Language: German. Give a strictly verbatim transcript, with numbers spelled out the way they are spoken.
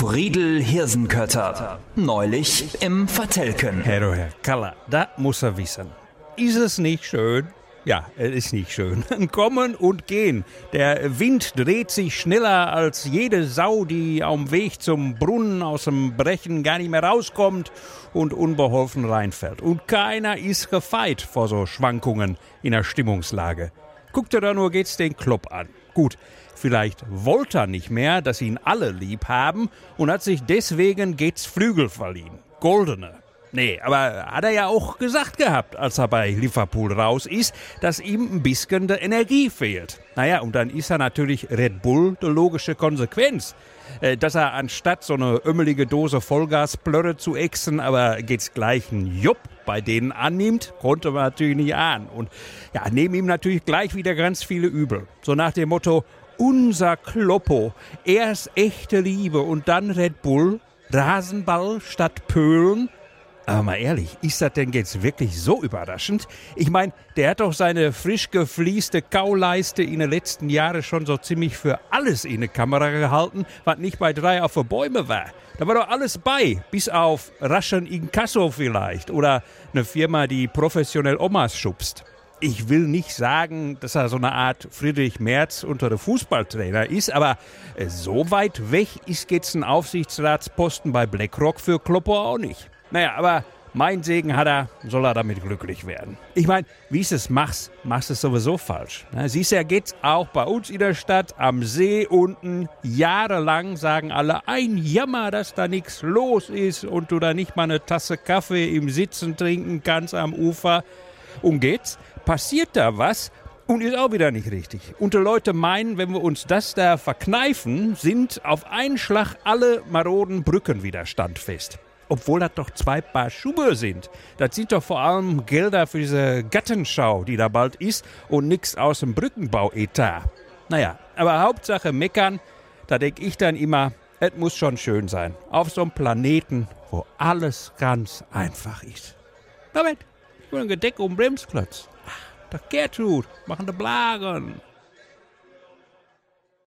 Friedel Hirsenkötter. Neulich im Vertelken. Herr, oh Herr Kaller, da muss er wissen. Ist es nicht schön? Ja, es ist nicht schön. Kommen und gehen. Der Wind dreht sich schneller als jede Sau, die am Weg zum Brunnen aus dem Brechen gar nicht mehr rauskommt und unbeholfen reinfällt. Und keiner ist gefeit vor so Schwankungen in der Stimmungslage. Guckt ihr da nur, geht's den Club an. Gut, vielleicht wollte er nicht mehr, dass ihn alle lieb haben und hat sich deswegen geht's Flügel verliehen. Goldene. Nee, aber hat er ja auch gesagt gehabt, als er bei Liverpool raus ist, dass ihm ein bisschen die Energie fehlt. Naja, und dann ist er natürlich Red Bull die logische Konsequenz. Äh, dass er anstatt so eine ömmelige Dose Vollgasplörre zu exen, aber geht's gleich ein Jupp bei denen annimmt, konnte man natürlich nicht ahnen. Und ja, nehmen ihm natürlich gleich wieder ganz viele übel. So nach dem Motto, unser Kloppo, erst echte Liebe und dann Red Bull, Rasenball statt Pölen. Aber mal ehrlich, ist das denn jetzt wirklich so überraschend? Ich meine, der hat doch seine frisch geflieste Kauleiste in den letzten Jahren schon so ziemlich für alles in die Kamera gehalten, was nicht bei drei auf der Bäume war. Da war doch alles bei, bis auf raschen Inkasso vielleicht oder eine Firma, die professionell Omas schubst. Ich will nicht sagen, dass er so eine Art Friedrich Merz unter der Fußballtrainer ist, aber so weit weg ist jetzt ein Aufsichtsratsposten bei BlackRock für Kloppo auch nicht. Naja, aber mein Segen hat er, soll er damit glücklich werden. Ich meine, wie du es machst, machst du es sowieso falsch. Na, siehst du, ja, geht's auch bei uns in der Stadt, am See unten, jahrelang sagen alle, ein Jammer, dass da nichts los ist und du da nicht mal eine Tasse Kaffee im Sitzen trinken kannst am Ufer. Und geht's, passiert da was und ist auch wieder nicht richtig. Und die Leute meinen, wenn wir uns das da verkneifen, sind auf einen Schlag alle maroden Brücken wieder standfest. Obwohl das doch zwei Paar Schuhe sind. Das sind doch vor allem Gelder für diese Gattenschau, die da bald ist und nix aus dem Brückenbauetat. Naja, aber Hauptsache meckern, da denk ich dann immer, es muss schon schön sein. Auf so einem Planeten, wo alles ganz einfach ist. Moment, ich will ein Gedeck um Bremsklotz. Ach, doch Gertrud, machen die Blagen.